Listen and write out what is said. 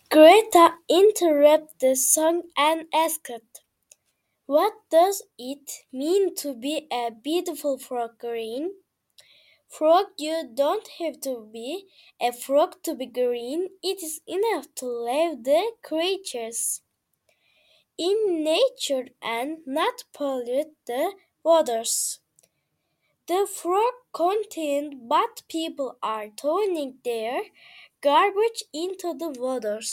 Greta interrupted the song and asked, "What does it mean to be a beautiful frog green?" "Frog, you don't have to be a frog to be green. It is enough to love the creatures in nature and not pollute the waters." The frog continued, "But people are throwing their garbage into the waters.